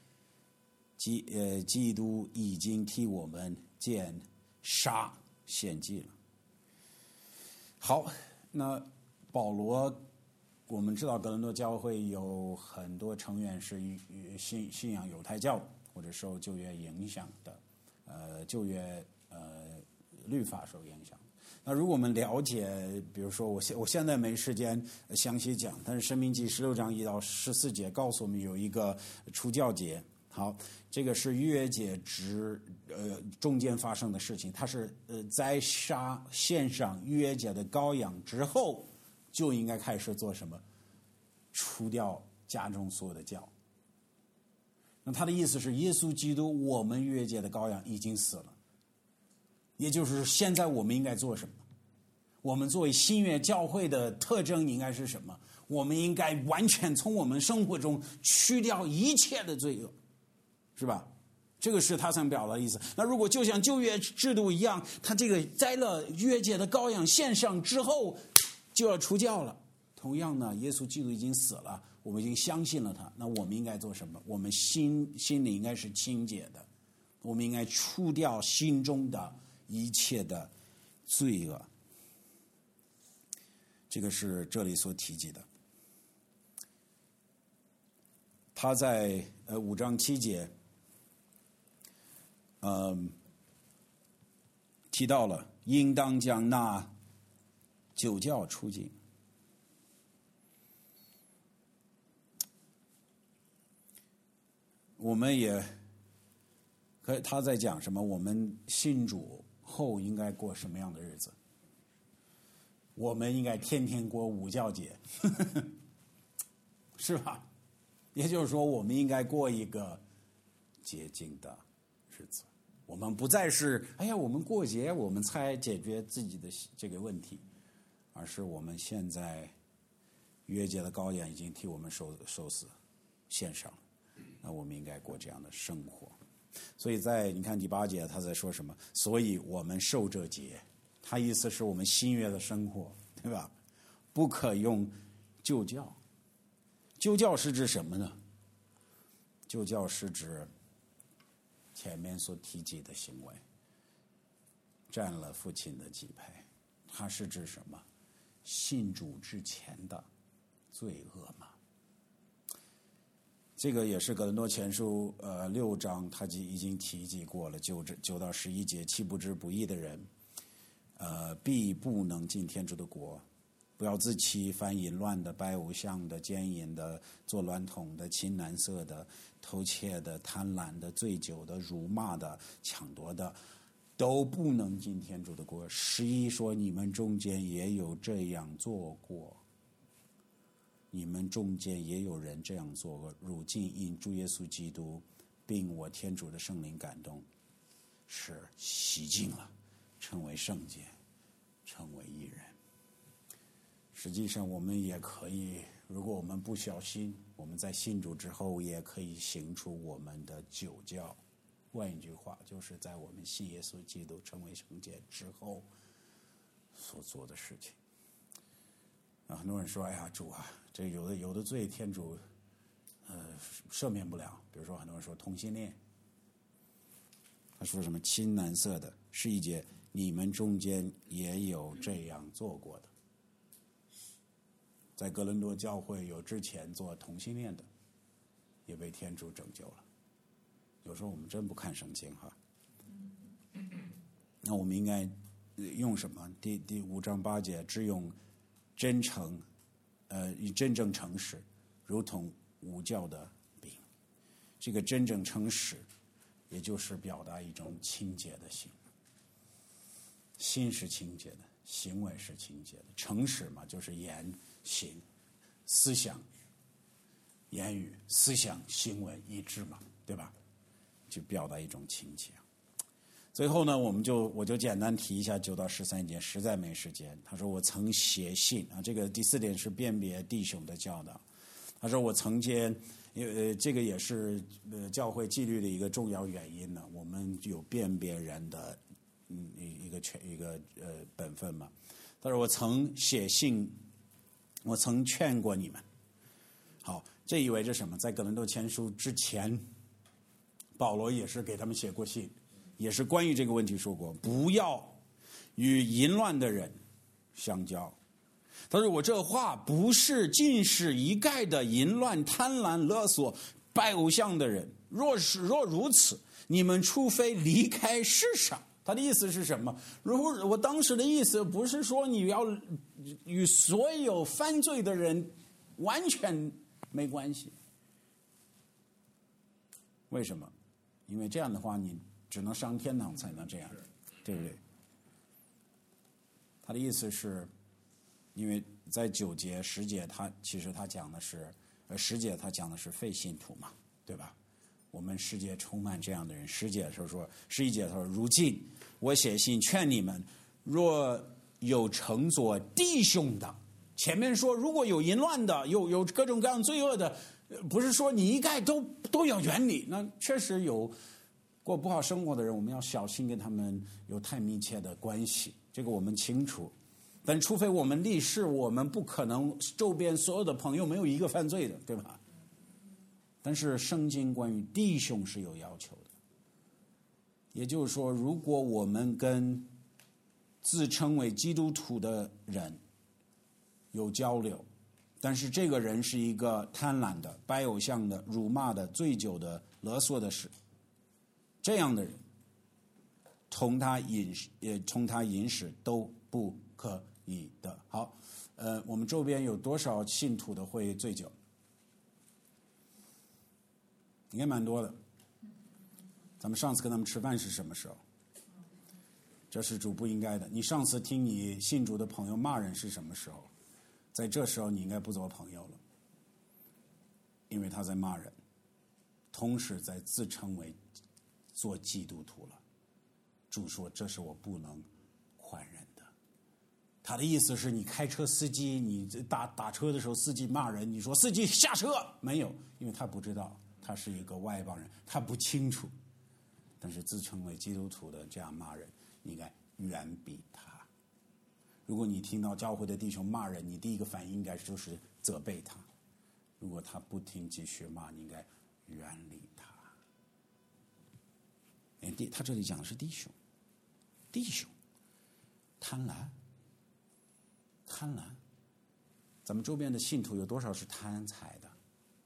基督已经替我们见杀献祭了。好，那保罗，我们知道哥林多教会有很多成员是信仰犹太教或者受旧约影响的，旧约律法受影响。 那如果我们了解，比如说我现在没时间详细讲，但是申命记16章1到14节告诉我们有一个除酵节。好，这个是逾越节中间发生的事情，它是宰杀献上逾越节的羔羊之后，就应该开始做什么？除掉家中所有的酵。那他的意思是，耶稣基督我们逾越节的羔羊已经死了，也就是现在我们应该做什么？我们作为新约教会的特征应该是什么？我们应该完全从我们生活中去掉一切的罪恶，是吧？这个是他想表达的意思。那如果就像旧约制度一样，他这个摘了逾越节的羔羊献上之后就要除酵了。同样呢，耶稣基督已经死了，我们已经相信了他，那我们应该做什么？我们心里应该是清洁的，我们应该除掉心中的一切的罪恶。这个是这里所提及的。他在5章7节提到了应当将那酒酵除尽。我们也他在讲什么？我们信主后应该过什么样的日子？我们应该天天过五酵节，是吧？也就是说，我们应该过一个洁净的日子。我们不再是我们过节我们才解决自己的这个问题，而是我们现在逾越节的羔羊已经替我们受死献上了。那我们应该过这样的生活。所以你看第8节他在说什么？所以我们受这节，他意思是我们新约的生活，对吧？不可用旧酵。旧酵是指什么呢？旧酵是指前面所提及的行为，占了父亲的祭陪。它是指什么？信主之前的罪恶嘛。这个也是哥林多前书6章他已经提及过了，9到11节，岂不知不义的人必不能进天主的国。不要自欺，凡淫乱的、拜偶像的、奸淫的、做娈童的、亲男色的、偷窃的、贪婪的、醉酒的、辱骂的、抢夺的，都不能进天主的国。11说你们中间也有这样做过，你们中间也有人这样做过。如今因主耶稣基督并我天主的圣灵感动，是洗净了，成为圣洁，成为义人。实际上我们也可以，如果我们不小心，我们在信主之后也可以行出我们的酒酵。换一句话，就是在我们信耶稣基督成为圣洁之后所做的事情。很多人说主啊，这有的罪天主赦免不了。比如说很多人说同性恋，他说什么亲男色的11节，你们中间也有这样做过的。在哥伦多教会有之前做同性恋的，也被天主拯救了。有时候我们真不看圣经哈。那我们应该用什么？第5章8节，只用真诚，以真正诚实，如同无酵的饼。这个真正诚实，也就是表达一种清洁的心。心是清洁的，行为是清洁的。诚实嘛，就是言行、思想、言语、思想、行为一致嘛，对吧？就表达一种清洁。最后呢，我就简单提一下9到13节，实在没时间。他说我曾写信啊，这个第4点是辨别弟兄的教导。他说我曾经，这个也是教会纪律的一个重要原因呢。我们有辨别人的一个本分嘛。他说我曾写信，我曾劝过你们。好，这意味着什么？在哥林多前书之前，保罗也是给他们写过信，也是关于这个问题说过，不要与淫乱的人相交。他说我这话不是尽是一概的淫乱、贪婪、勒索、拜偶像的人。若如此，你们除非离开世上， 他的意思是什么？如果我当时的意思不是说你要与所有犯罪的人完全没关系。为什么？因为这样的话你只能上天堂才能这样，对不对？他的意思是，因为在9节、10节，其实他讲的是，10节他讲的是非信徒嘛，对吧？我们世界充满这样的人。11节他说，如今我写信劝你们，若有乘作弟兄的，前面说如果有淫乱的，有各种各样罪恶的，不是说你一概都要远离。那确实有过不好生活的人，我们要小心跟他们有太密切的关系，这个我们清楚。但除非我们立誓，我们不可能周边所有的朋友没有一个犯罪的，对吧？但是圣经关于弟兄是有要求的，也就是说，如果我们跟自称为基督徒的人有交流，但是这个人是一个贪婪的、拜偶像的、辱骂的、醉酒的、勒索的事，这样的人同他饮食都不可以的。好，我们周边有多少信徒的会醉酒？应该蛮多的。咱们上次跟他们吃饭是什么时候？这是主不应该的。你上次听你信主的朋友骂人是什么时候？在这时候你应该不做朋友了，因为他在骂人，同时在自称为做基督徒了。主说这是我不能宽忍的。他的意思是你开车司机，你打车的时候司机骂人，你说司机下车，没有，因为他不知道，他是一个外邦人，他不清楚。但是自称为基督徒的这样骂人，你应该远避他。如果你听到教会的弟兄骂人，你第一个反应应该就是责备他。如果他不听继续骂，你应该远离他。他这里讲的是弟兄，贪婪。咱们周边的信徒有多少是贪财的？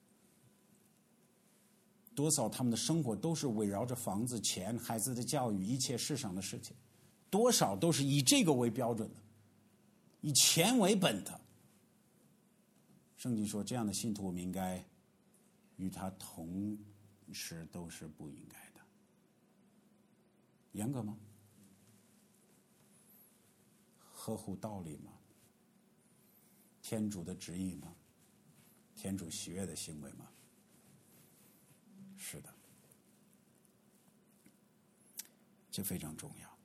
多少他们的生活都是围绕着房子、钱、孩子的教育、一切世上的事情，多少都是以这个为标准的，以钱为本的。圣经说这样的信徒我们应该与他同时都是不应该的。严格吗？合乎道理吗？天主的旨意吗？天主喜悦的行为吗？是的，这非常重要。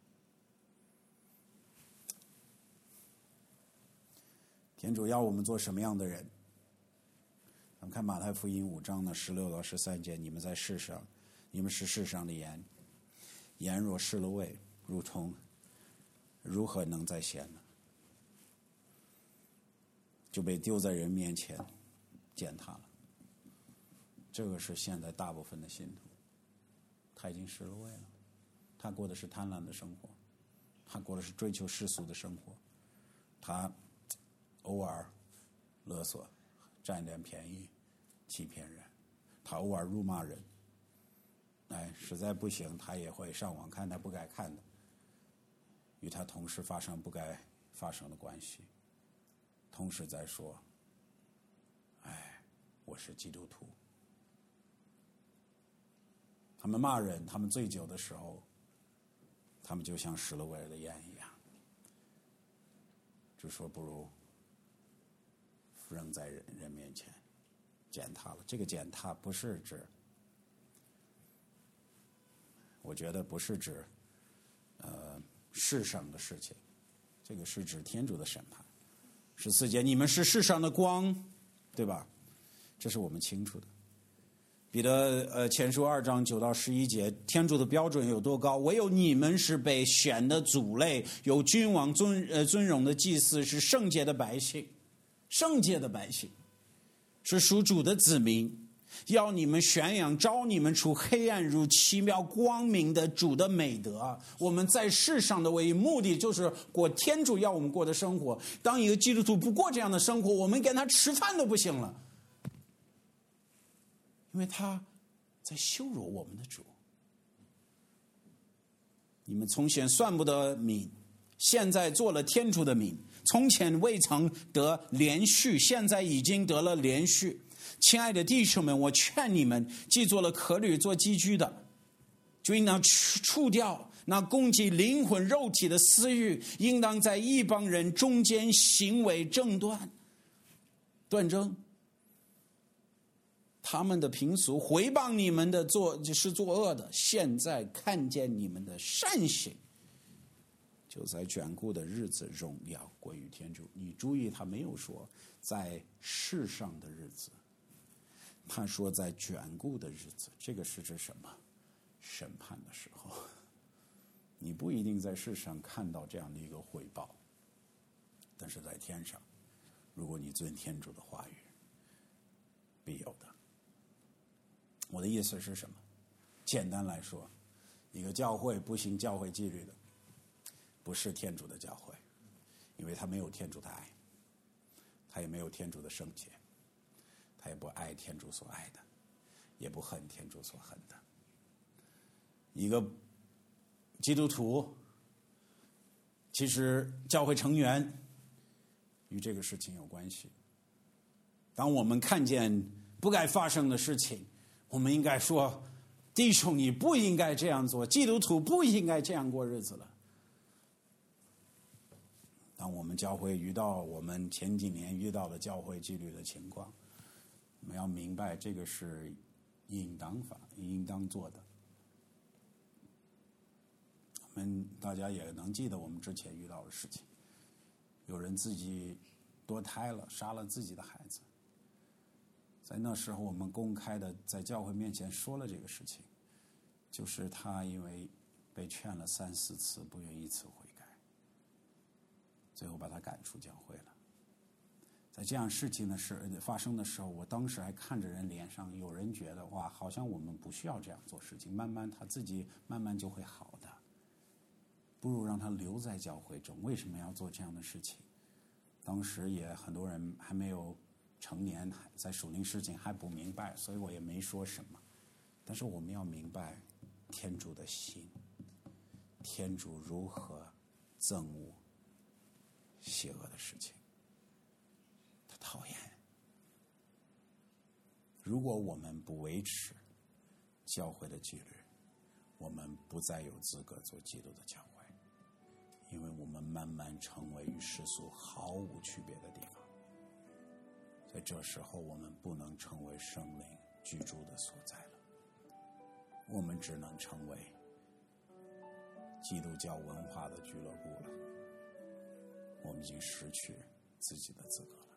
天主要我们做什么样的人？咱们看马太福音5章的16到13节，你们在世上，你们是世上的盐，盐若失了味，如何能再咸呢？就被丢在人面前践踏了。这个是现在大部分的信徒，他已经失了味了，他过的是贪婪的生活，他过的是追求世俗的生活，他偶尔勒索，占点便宜，欺骗人，他偶尔辱骂人，实在不行他也会上网看他不该看的，与他同事发生不该发生的关系，同时在说我是基督徒。他们骂人，他们醉酒的时候，他们就像失了味的盐一样，就说不如扔在人面前践踏了。这个践踏不是指，我觉得不是指世上的事情，这个是指天主的审判。14节，你们是世上的光，对吧？这是我们清楚的。彼得前书2章9到11节，天主的标准有多高？唯有你们是被选的族类，有君王尊荣的祭司，是圣洁的百姓，是属主的子民，要你们宣扬召你们出黑暗入奇妙光明的主的美德。我们在世上的唯一目的就是过天主要我们过的生活。当一个基督徒不过这样的生活，我们跟他吃饭都不行了，因为他在羞辱我们的主。 你们从前算不得民，现在做了天主的民；从前未曾得连续，现在已经得了连续。亲爱的弟兄们，我劝你们，既做了客旅做寄居的，就应当除掉那攻击灵魂肉体的私欲，应当在一帮人中间行为争断争。他们的平俗回谤你们的是作恶的，现在看见你们的善行，就在眷顾的日子荣耀归于天主。你注意，他没有说在世上的日子，他说在眷顾的日子。这个是指什么？审判的时候，你不一定在世上看到这样的一个回报，但是在天上，如果你遵天主的话语，必有的。我的意思是什么？简单来说，一个教会不行教会纪律的，不是天主的教会，因为他没有天主的爱，他也没有天主的圣洁，他也不爱天主所爱的，也不恨天主所恨的。一个基督徒，其实教会成员与这个事情有关系。当我们看见不该发生的事情，我们应该说，弟兄，你不应该这样做，基督徒不应该这样过日子了。当我们教会遇到我们前几年遇到的教会纪律的情况，我们要明白这个是应当做的。我们大家也能记得我们之前遇到的事情，有人自己堕胎了，杀了自己的孩子。在那时候我们公开的在教会面前说了这个事情，就是他因为被劝了3、4次，不愿一次悔改，最后把他赶出教会了。在这样事情的发生的时候，我当时还看着人脸上，有人觉得哇，好像我们不需要这样做事情，慢慢他自己慢慢就会好的，不如让他留在教会中。为什么要做这样的事情？当时也很多人还没有成年，在属灵事情还不明白，所以我也没说什么。但是我们要明白天主的心，天主如何憎恶邪恶的事情，他讨厌。如果我们不维持教会的纪律，我们不再有资格做基督的教会，因为我们慢慢成为与世俗毫无区别的地方。在这时候，我们不能成为圣灵居住的所在了，我们只能成为基督教文化的俱乐部了。我们已经失去自己的资格了。